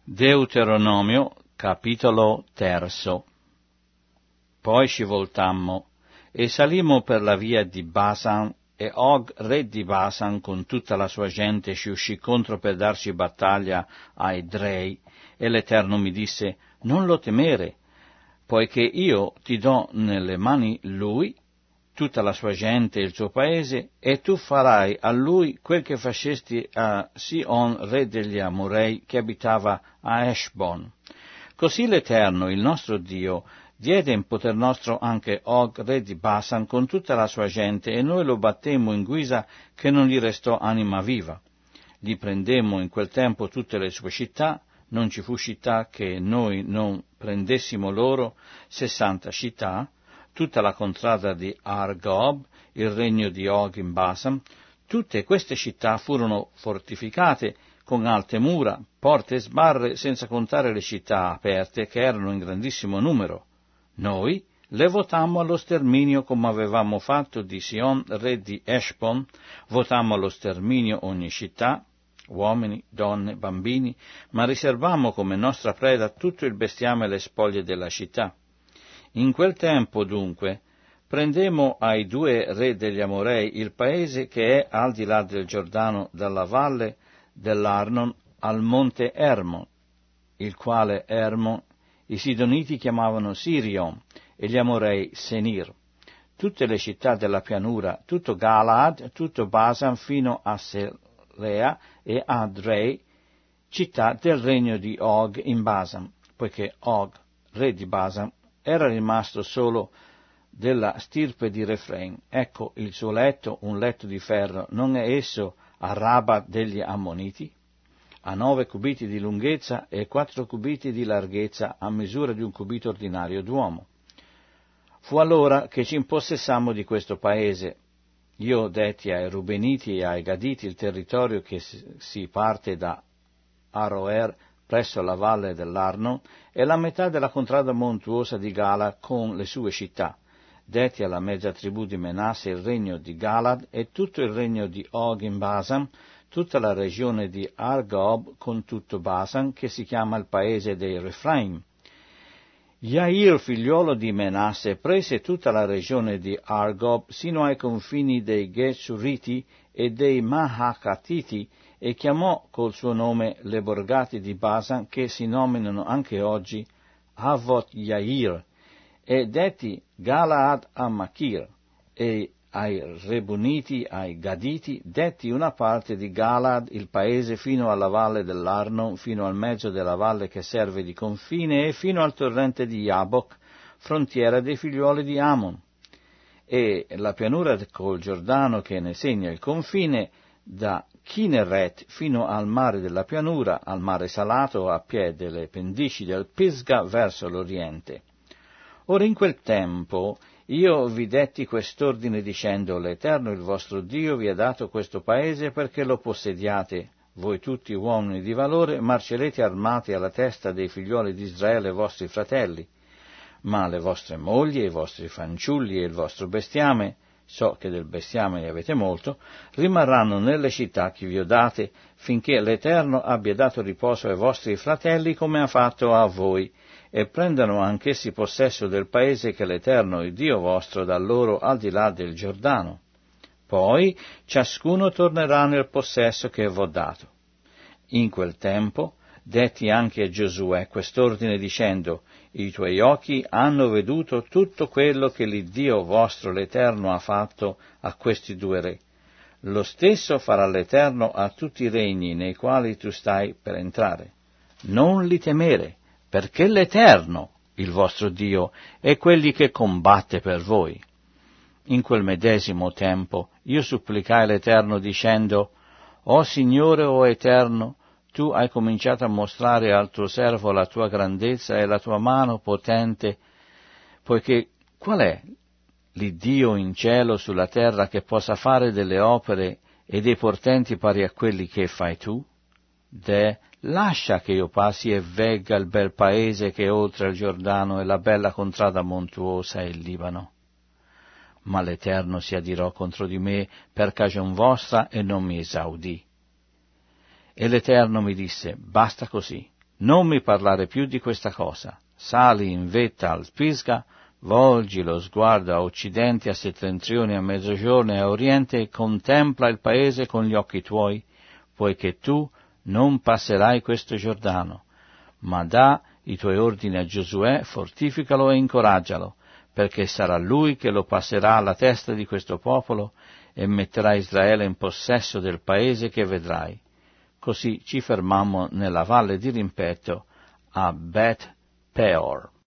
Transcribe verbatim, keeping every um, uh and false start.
Deuteronomio, capitolo terzo. Poi ci voltammo e salimmo per la via di Basan, e Og, re di Basan, con tutta la sua gente, ci uscì contro per darci battaglia a Edrei, e l'Eterno mi disse: non lo temere, poiché io ti do nelle mani lui, tutta la sua gente e il suo paese, e tu farai a lui quel che facesti a Sion, re degli Amorei, che abitava a Eshbon. Così l'Eterno, il nostro Dio, diede in poter nostro anche Og, re di Basan, con tutta la sua gente, e noi lo battemmo in guisa che non gli restò anima viva. Gli prendemmo in quel tempo tutte le sue città, non ci fu città che noi non prendessimo loro, sessanta città, tutta la contrada di Argob, il regno di Og in Basan. Tutte queste città furono fortificate con alte mura, porte e sbarre, senza contare le città aperte, che erano in grandissimo numero. Noi le votammo allo sterminio come avevamo fatto di Sion, re di Eshbon. Votammo allo sterminio ogni città, uomini, donne, bambini, ma riservammo come nostra preda tutto il bestiame e le spoglie della città. In quel tempo, dunque, prendemmo ai due re degli Amorei il paese che è al di là del Giordano, dalla valle dell'Arnon al monte Ermon, il quale Ermon i Sidoniti chiamavano Sirion e gli Amorei Senir, tutte le città della pianura, tutto Galaad, tutto Basan fino a Serea e Adrei, città del regno di Og in Basan, poiché Og, re di Basan, era rimasto solo della stirpe di Refrain. Ecco il suo letto, un letto di ferro, non è esso a Rabat degli Ammoniti? A nove cubiti di lunghezza e quattro cubiti di larghezza, a misura di un cubito ordinario d'uomo. Fu allora che ci impossessammo di questo paese. Io detti ai Rubeniti e ai Gaditi il territorio che si parte da Aroer presso la valle dell'Arno, e la metà della contrada montuosa di Gala con le sue città. Detti alla mezza tribù di Menasse il regno di Galad e tutto il regno di Og in Basan, tutta la regione di Argob con tutto Basan, che si chiama il paese dei Refraim. Jair, figliuolo di Menasse, prese tutta la regione di Argob sino ai confini dei Geshuriti e dei Mahakatiti, e chiamò col suo nome le borgate di Basan, che si nominano anche oggi Havot Jair, e detti Galaad a Machir, e ai Rebuniti, ai Gaditi, detti una parte di Galaad, il paese fino alla valle dell'Arnon, fino al mezzo della valle che serve di confine, e fino al torrente di Yabok, frontiera dei figliuoli di Ammon, e la pianura col Giordano che ne segna il confine, da Kinneret fino al mare della pianura, al mare salato, a piè delle pendici del Pisga verso l'oriente. Ora in quel tempo io vi detti quest'ordine dicendo: l'Eterno il vostro Dio vi ha dato questo paese perché lo possediate, voi tutti uomini di valore, marcerete armati alla testa dei figlioli di Israele vostri fratelli, ma le vostre mogli e i vostri fanciulli e il vostro bestiame, so che del bestiame ne avete molto, rimarranno nelle città che vi ho date, finché l'Eterno abbia dato riposo ai vostri fratelli come ha fatto a voi, e prendano anch'essi possesso del paese che l'Eterno, il Dio vostro, dà loro al di là del Giordano. Poi ciascuno tornerà nel possesso che v'ho dato. In quel tempo detti anche a Giosuè quest'ordine dicendo: i tuoi occhi hanno veduto tutto quello che l'Iddio vostro l'Eterno ha fatto a questi due re. Lo stesso farà l'Eterno a tutti i regni nei quali tu stai per entrare. Non li temere, perché l'Eterno, il vostro Dio, è quelli che combatte per voi. In quel medesimo tempo io supplicai l'Eterno dicendo: O Signore, o Eterno, tu hai cominciato a mostrare al tuo servo la tua grandezza e la tua mano potente, poiché qual è l'Iddio in cielo, sulla terra, che possa fare delle opere e dei portenti pari a quelli che fai tu? De, lascia che io passi e vegga il bel paese che è oltre il Giordano e la bella contrada montuosa e il Libano. Ma l'Eterno si adirò contro di me per cagion vostra e non mi esaudì. E l'Eterno mi disse: basta così, non mi parlare più di questa cosa. Sali in vetta al Pisga, volgi lo sguardo a occidente, a settentrione, a mezzogiorno e a oriente e contempla il paese con gli occhi tuoi, poiché tu non passerai questo Giordano, ma dà i tuoi ordini a Giosuè, fortificalo e incoraggialo, perché sarà lui che lo passerà alla testa di questo popolo e metterà Israele in possesso del paese che vedrai. Così ci fermammo nella valle di rimpetto a Bet Peor.